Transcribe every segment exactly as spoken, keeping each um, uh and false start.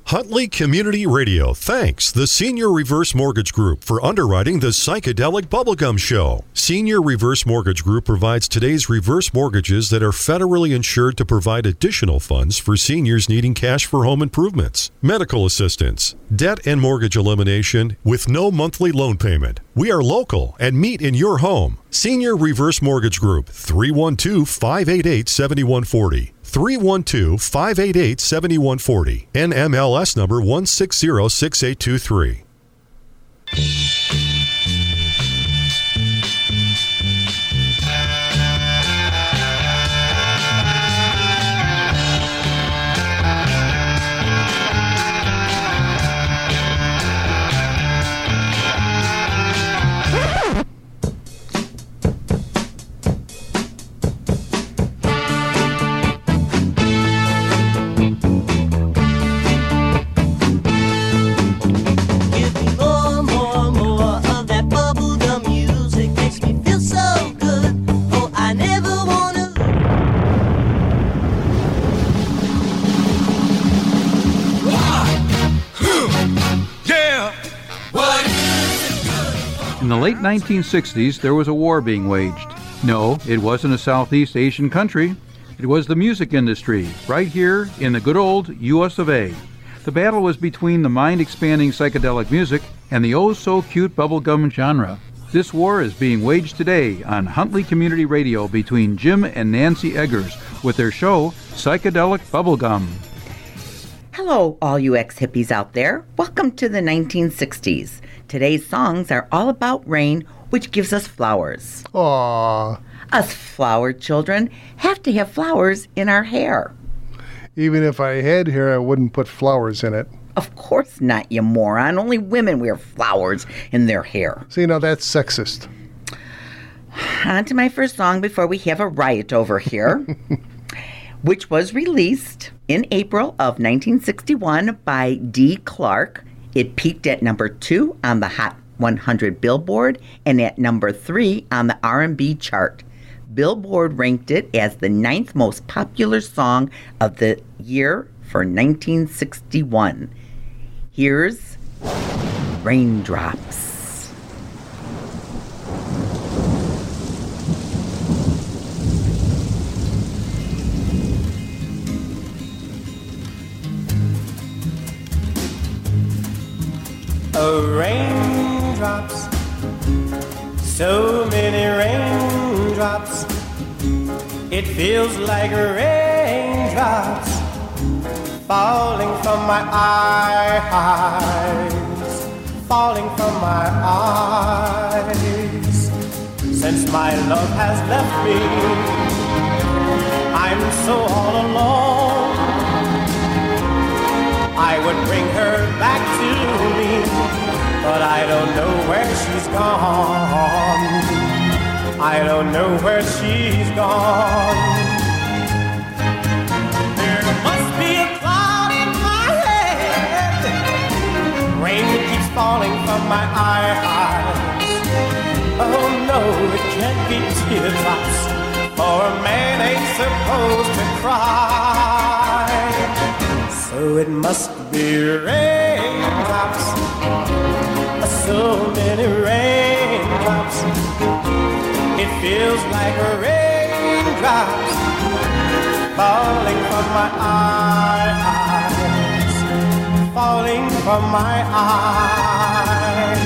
Huntley Community Radio thanks the Senior Reverse Mortgage Group for underwriting the Psychedelic Bubblegum Show. Senior Reverse Mortgage Group provides today's reverse mortgages that are federally insured to provide additional funds for seniors needing cash for home improvements, medical assistance, debt and mortgage elimination with no monthly loan payment. We are local and meet in your home. Senior Reverse Mortgage Group, three one two, five eight eight, seven one four zero. three one two, five eight eight, seven one four zero. N M L S number one six zero six eight two three. In the late nineteen sixties, there was a war being waged. No, it wasn't a Southeast Asian country. It was the music industry, right here in the good old U S of A. The battle was between the mind-expanding psychedelic music and the oh-so-cute bubblegum genre. This war is being waged today on Huntley Community Radio between Jim and Nancy Eggers with their show, Psychedelic Bubblegum. Hello, all you ex-hippies out there. Welcome to the nineteen sixties. Today's songs are all about rain, which gives us flowers. Aww. Us flower children have to have flowers in our hair. Even if I had hair, I wouldn't put flowers in it. Of course not, you moron. Only women wear flowers in their hair. See, now that's sexist. On to my first song before we have a riot over here, which was released in April of nineteen sixty-one by Dee Clark. It peaked at number two on the Hot one hundred Billboard and at number three on the R and B chart. Billboard ranked it as the ninth most popular song of the year for nineteen sixty-one. Here's Raindrops. Oh, raindrops, so many raindrops, it feels like raindrops falling from my eyes, falling from my eyes. Since my love has left me, I'm so all alone. I would bring her back to me, but I don't know where she's gone. I don't know where she's gone. There must be a cloud in my head. Rain keeps falling from my eyes. Oh no, it can't be teardrops, for a man ain't supposed to cry. So it must be raindrops, so many raindrops. It feels like raindrops falling from my eyes, falling from my eyes.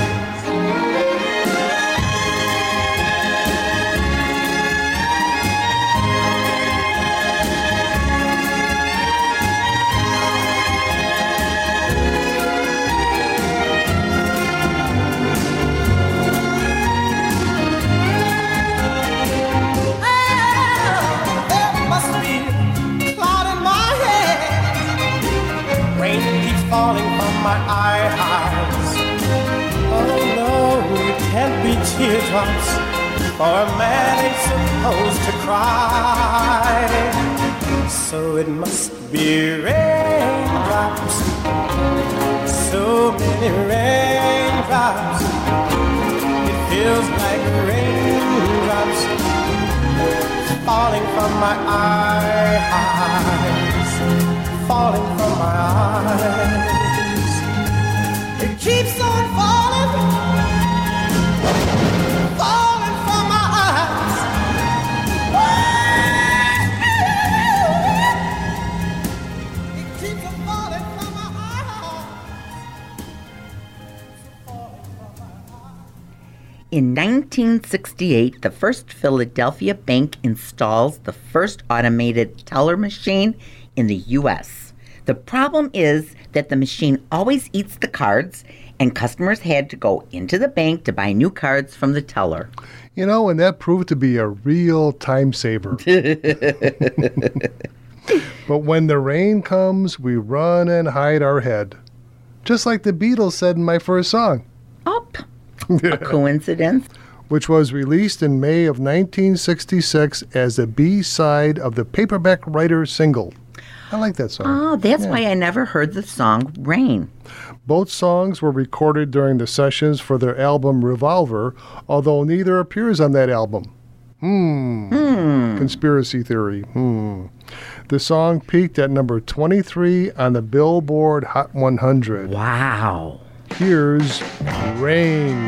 Falling from my eyes. Oh no, it can't be teardrops, for a man ain't supposed to cry. So it must be raindrops, so many raindrops. It feels like raindrops falling from my eyes, falling from my eyes. In nineteen sixty-eight, the First Philadelphia Bank installs the first automated teller machine in the U S The problem is that the machine always eats the cards, and customers had to go into the bank to buy new cards from the teller. You know, and that proved to be a real time saver. But when the rain comes, we run and hide our head. Just like the Beatles said in my first song. Oh, a coincidence? Which was released in May of nineteen sixty-six as the B-side of the Paperback Writer single. I like that song. Oh, that's Yeah. why I never heard the song Rain. Both songs were recorded during the sessions for their album Revolver, although neither appears on that album. Hmm. Hmm. Conspiracy theory. Hmm. The song peaked at number twenty-three on the Billboard Hot one hundred. Wow. Here's Rain.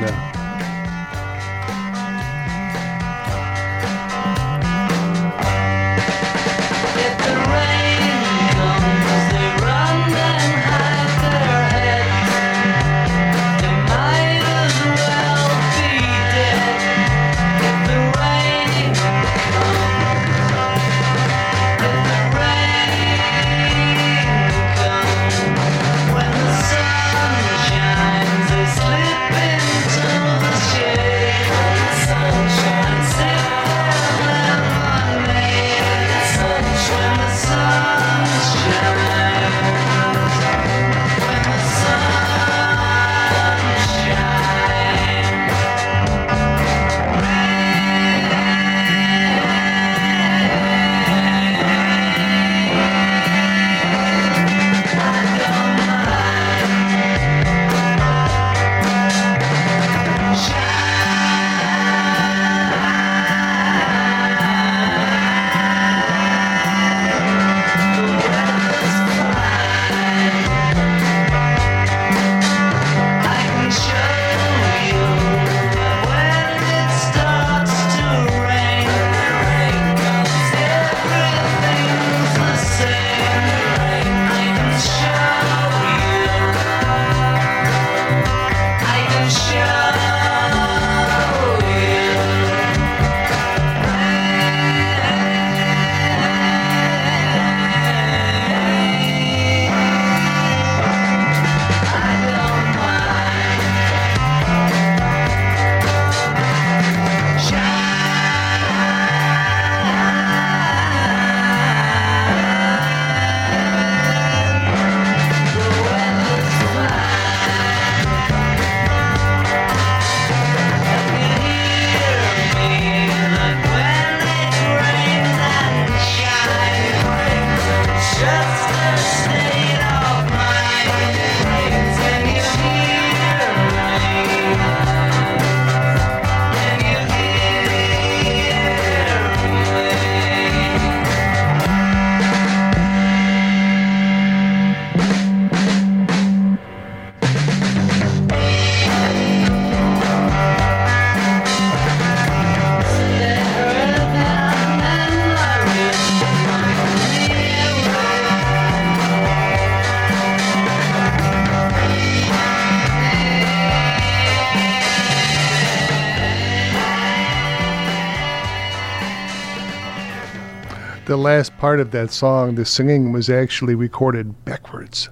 The last part of that song, the singing was actually recorded backwards.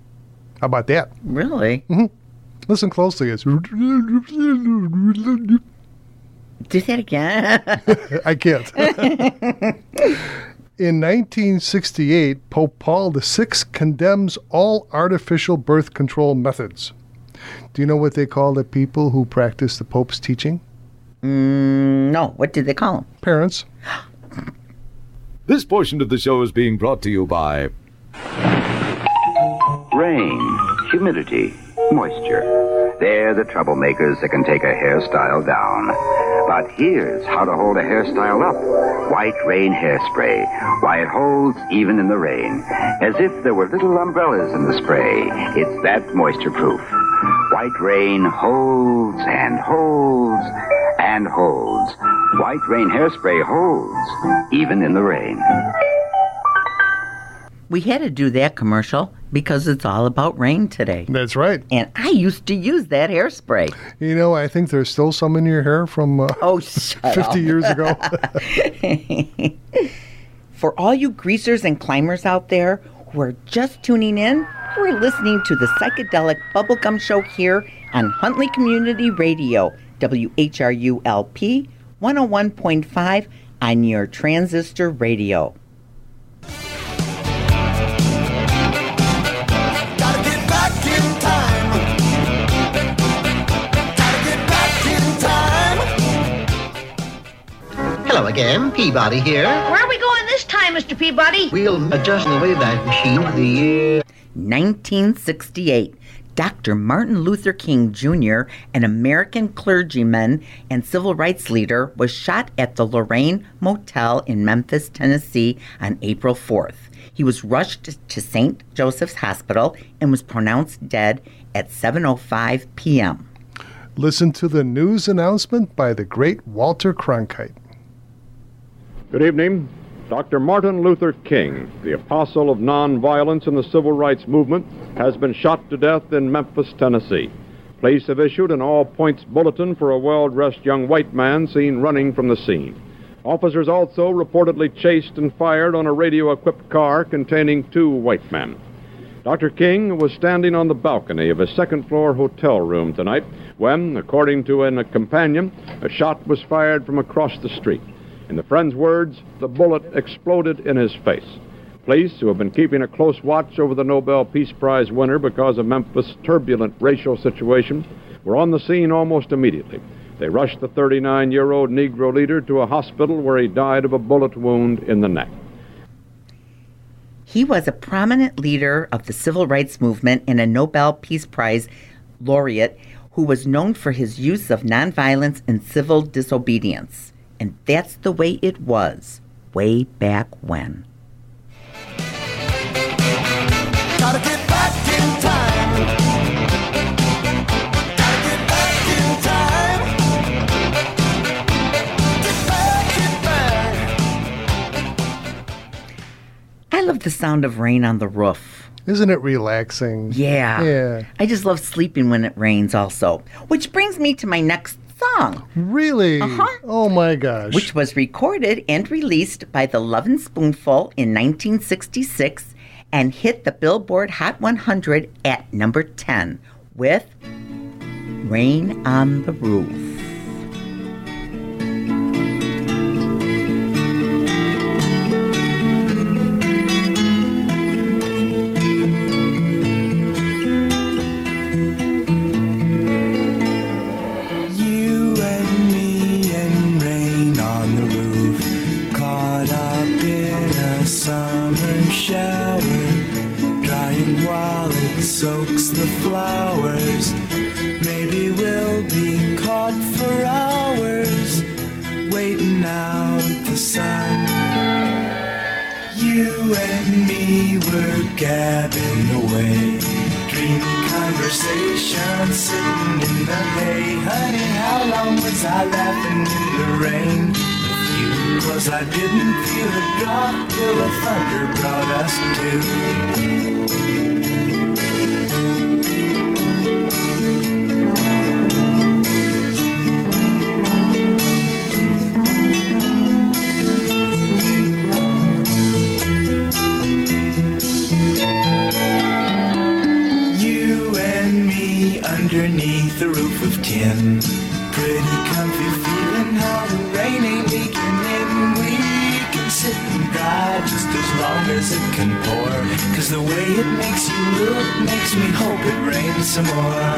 How about that? Really? Mm-hmm. Listen closely. It's Do that again. I can't. In nineteen sixty-eight, Pope Paul the Sixth condemns all artificial birth control methods. Do you know what they call the people who practice the Pope's teaching? Mm, no. What did they call them? Parents. This portion of the show is being brought to you by Rain, humidity, moisture. They're the troublemakers that can take a hairstyle down. But here's how to hold a hairstyle up. White Rain Hairspray. Why, it holds even in the rain. As if there were little umbrellas in the spray. It's that moisture-proof. White Rain holds and holds and holds. White Rain Hairspray holds even in the rain. We had to do that commercial Because it's all about rain today. That's right. And I used to use that hairspray. You know, I think there's still some in your hair from uh, oh, shut fifty up. years ago. For all you greasers and climbers out there who are just tuning in, we're listening to the Psychedelic Bubblegum Show here on Huntley Community Radio, W H R U L P one oh one point five on your transistor radio. Hello again, Peabody here. Where are we going this time, Mister Peabody? We'll adjust the Wayback Machine to the year nineteen sixty-eight. Doctor Martin Luther King Junior, an American clergyman and civil rights leader, was shot at the Lorraine Motel in Memphis, Tennessee on April fourth. He was rushed to Saint Joseph's Hospital and was pronounced dead at seven oh five p.m. Listen to the news announcement by the great Walter Cronkite. Good evening. Doctor Martin Luther King, the apostle of nonviolence in the civil rights movement, has been shot to death in Memphis, Tennessee. Police have issued an all-points bulletin for a well-dressed young white man seen running from the scene. Officers also reportedly chased and fired on a radio-equipped car containing two white men. Doctor King was standing on the balcony of his second-floor hotel room tonight when, according to a companion, a shot was fired from across the street. In the friend's words, the bullet exploded in his face. Police, who have been keeping a close watch over the Nobel Peace Prize winner because of Memphis' turbulent racial situation, were on the scene almost immediately. They rushed the thirty-nine-year-old Negro leader to a hospital where he died of a bullet wound in the neck. He was a prominent leader of the civil rights movement and a Nobel Peace Prize laureate who was known for his use of nonviolence and civil disobedience. And that's the way it was way back when. Gotta get back in time. Gotta get back in time. Get back, get back. I love the sound of rain on the roof. Isn't it relaxing? Yeah. Yeah. I just love sleeping when it rains also. Which brings me to my next song. Really? Uh-huh. Oh my gosh. Which was recorded and released by the Lovin' Spoonful in nineteen sixty-six and hit the Billboard Hot one hundred at number ten with Rain on the Roof. Soaks the flowers. Maybe we'll be caught for hours, waiting out the sun. You and me were gabbing away, dreamy conversation, sitting in the hay. Honey, how long was I laughing in the rain with you? 'Cause I didn't feel a drop till the thunder brought us to. Underneath the roof of tin, pretty comfy feeling how the rain ain't leaking in. We can sit and dry just as long as it can pour, 'cause the way it makes you look makes me hope it rains some more.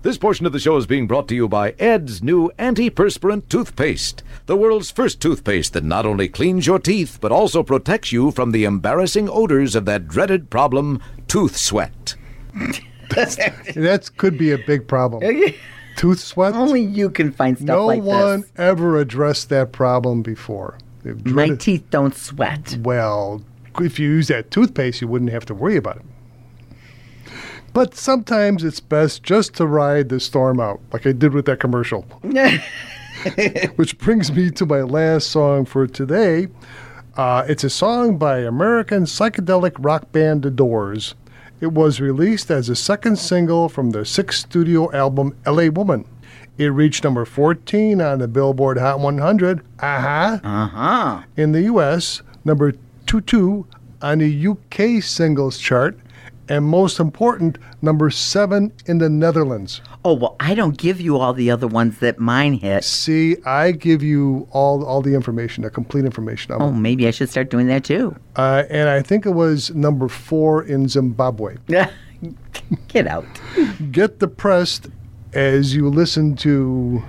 This portion of the show is being brought to you by Ed's new antiperspirant toothpaste, the world's first toothpaste that not only cleans your teeth, but also protects you from the embarrassing odors of that dreaded problem, tooth sweat. That could be a big problem. Tooth sweat? Only you can find stuff no like one this. ever addressed that problem before. They've My dreaded- teeth don't sweat. Well, if you use that toothpaste, you wouldn't have to worry about it. But sometimes it's best just to ride the storm out, like I did with that commercial. Which brings me to my last song for today. Uh, it's a song by American psychedelic rock band The Doors. It was released as a second single from their sixth studio album, L A Woman. It reached number fourteen on the Billboard Hot one hundred, uh-huh, uh-huh. in the U S, number twenty-two on the U K singles chart, and most important, number seven in the Netherlands. Oh, well, I don't give you all the other ones that mine hit. See, I give you all all the information, the complete information. Oh, maybe I should start doing that too. Uh, and I think it was number four in Zimbabwe. Get out. Get depressed as you listen to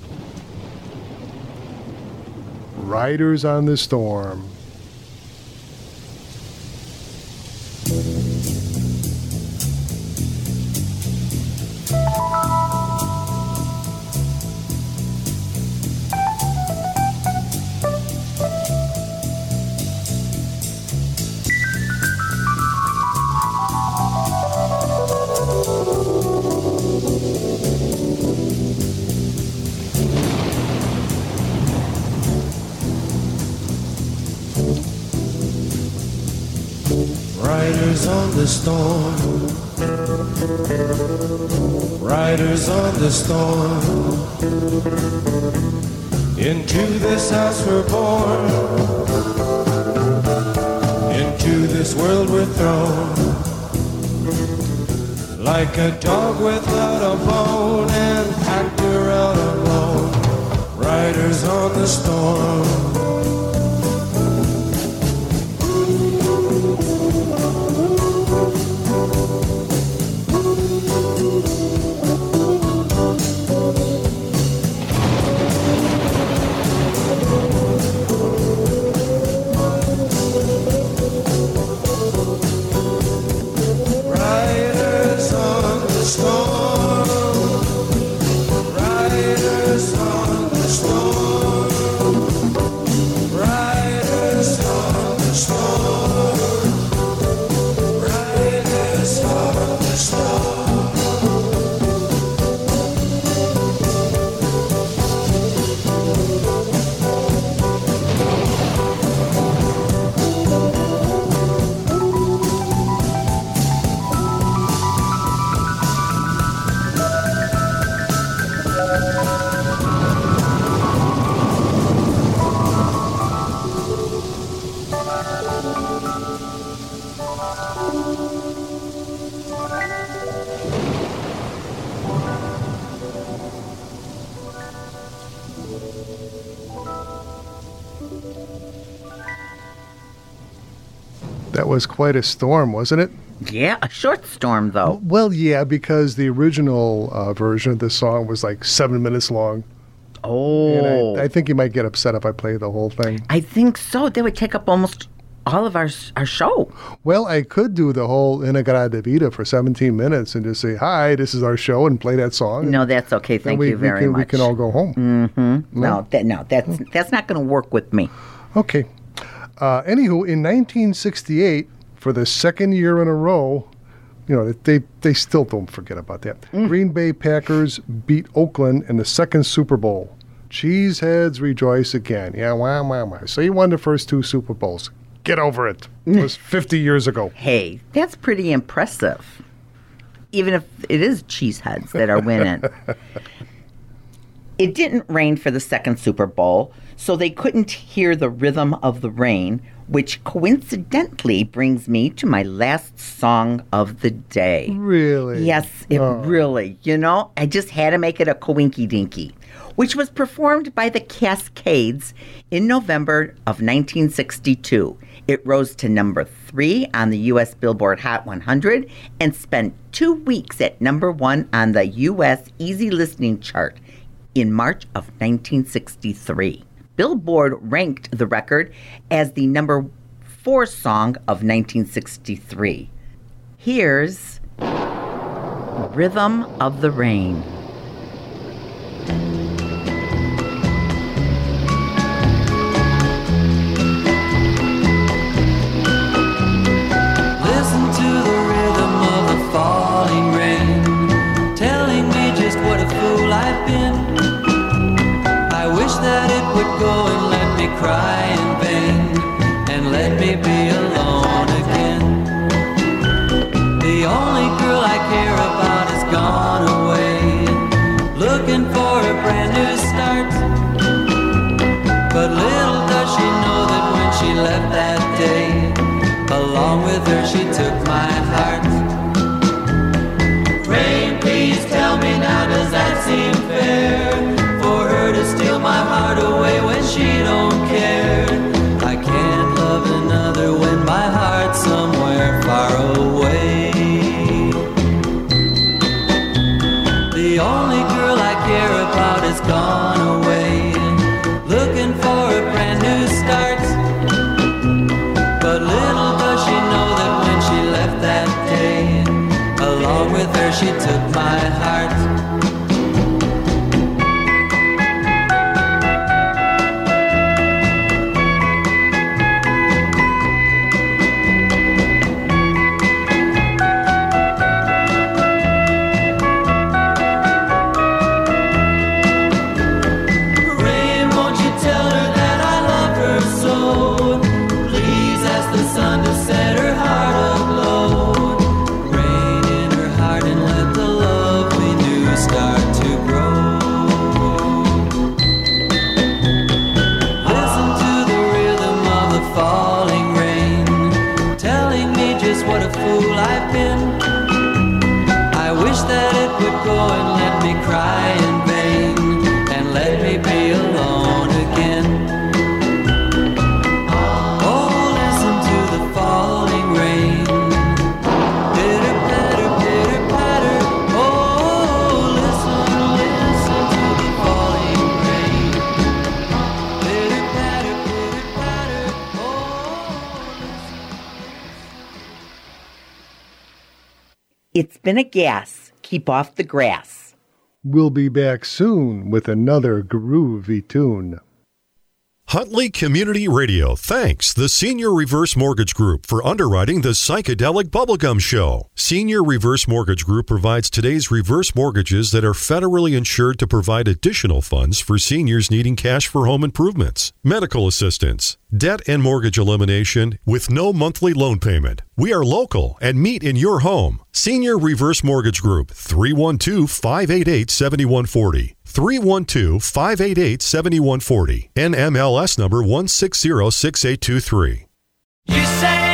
Riders on the Storm. Riders on the storm, riders on the storm. Into this house we're born, into this world we're thrown. Like a dog without a bone and packed around alone. Riders on the storm. That was quite a storm, wasn't it? Yeah, a short storm, though. Well, yeah, because the original uh, version of this song was like seven minutes long. Oh. And I, I think you might get upset if I play the whole thing. I think so. That would take up almost all of our our show. Well, I could do the whole Integrata Vida for seventeen minutes and just say, hi, this is our show, and play that song. No, that's okay. Thank we, you very we can, much. We can all go home. Mm-hmm. No, no, that, no that's, that's not going to work with me. Okay. Uh, anywho, in nineteen sixty-eight, for the second year in a row, you know, they they still don't forget about that. Mm. Green Bay Packers beat Oakland in the second Super Bowl. Cheeseheads rejoice again. Yeah, wah, wah, wah. So you won the first two Super Bowls. Get over it. It was fifty years ago. Hey, that's pretty impressive. Even if it is cheeseheads that are winning. It didn't rain for the second Super Bowl, so they couldn't hear the rhythm of the rain which coincidentally brings me to my last song of the day. Really? Yes, it Oh. really. You know, I just had to make it a coinky dinky, which was performed by the Cascades in November of nineteen sixty-two. It rose to number three on the U S Billboard Hot one hundred and spent two weeks at number one on the U S Easy Listening chart in March of nineteen sixty-three. Billboard ranked the record as the number four song of nineteen sixty-three. Here's Rhythm of the Rain. Listen to the rhythm of the falling rain, telling me just what a fool I've been. I wish that it would go and let me cry in vain, and let me be alone again. The only girl I care about has gone away, looking for a brand new start. But little does she know that when she left that day, along with her she took my heart. Rain, please tell me now, does that seem fair? For her to steal my heart away when she don't care. I can't love another when my heart's somewhere far away. The only girl I care about has gone away, looking for a brand new start. But little does she know that when she left that day, along with her she took my heart. Rain, won't you tell her that I love her so? Please ask the sun to set her heart aglow. Rain in her heart and let the love we knew start to grow. Listen to the rhythm of the falling rain, telling me just what a fool I've been. I wish that it would go and let me cry in vain, and let me be alone again. Oh, listen to the falling rain. Pitter patter, pitter patter. Oh, listen, listen to the falling rain. Pitter patter, pitter patter. Oh, listen. It's been a gas. Keep off the grass. We'll be back soon with another groovy tune. Huntley Community Radio thanks the Senior Reverse Mortgage Group for underwriting the Psychedelic Bubblegum Show. Senior Reverse Mortgage Group provides today's reverse mortgages that are federally insured to provide additional funds for seniors needing cash for home improvements, medical assistance, debt and mortgage elimination with no monthly loan payment. We are local and meet in your home. Senior Reverse Mortgage Group, three one two, five eight eight, seven one four zero. three one two, five eight eight, seven one four zero. N M L S number one six zero six eight two three. You say